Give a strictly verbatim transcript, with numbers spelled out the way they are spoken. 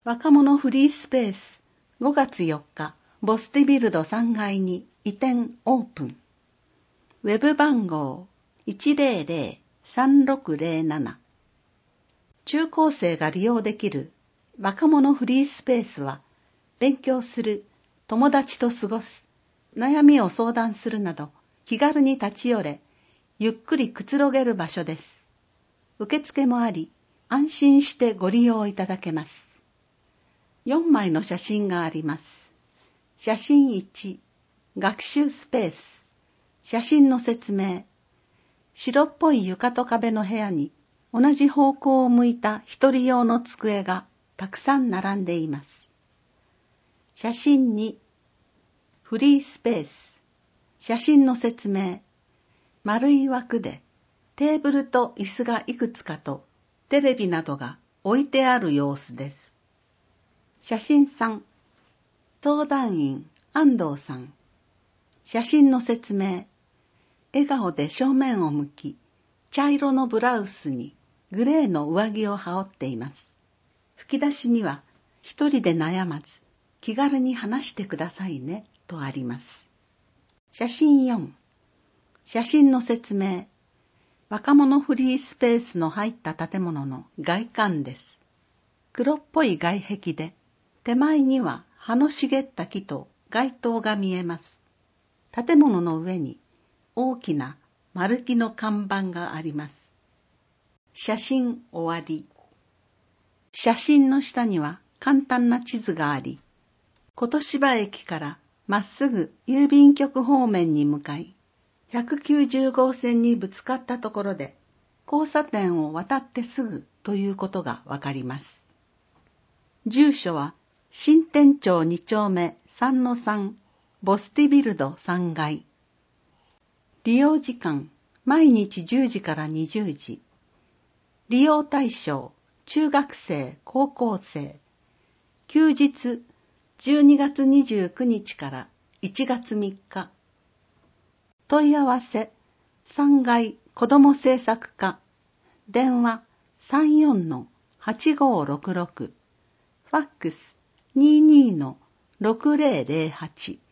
若者フリースペースごがつよっかボスティビルドさんがいに移転オープン。ウェブ番号 いちまるまる さんろくゼロなな。中高生が利用できる若者フリースペースは、勉強する、友達と過ごす、悩みを相談するなど気軽に立ち寄れ、ゆっくりくつろげる場所です。受付もあり、安心してご利用いただけます。よんまいの写真があります。写真いち、学習スペース。写真の説明。白っぽい床と壁の部屋に同じ方向を向いた一人用の机がたくさん並んでいます。写真に、フリースペース。写真の説明。丸い枠でテーブルと椅子がいくつかとテレビなどが置いてある様子です。写真さん、相談員安藤さん。写真の説明。笑顔で正面を向き、茶色のブラウスにグレーの上着を羽織っています。吹き出しには、一人で悩まず、気軽に話してくださいね、とあります。写真よん、写真の説明。若者フリースペースの入った建物の外観です。黒っぽい外壁で、手前には葉の茂った木と街灯が見えます。建物の上に大きな丸木の看板があります。写真終わり。写真の下には簡単な地図があり、琴芝駅からまっすぐ郵便局方面に向かい、ひゃくきゅうじゅうごうせんにぶつかったところで、交差点を渡ってすぐということがわかります。住所は新店町にちょうめ さんのさん ボスティビルドさんがい。利用時間毎日じゅうじからにじゅうじ。利用対象中学生、高校生。休日じゅうにがつにじゅうくにちからいちがつみっか。問い合わせさんがい子ども政策課。電話 さんよんのはちごろくろく。ファックス にじゅうにのろくぜろぜろはち。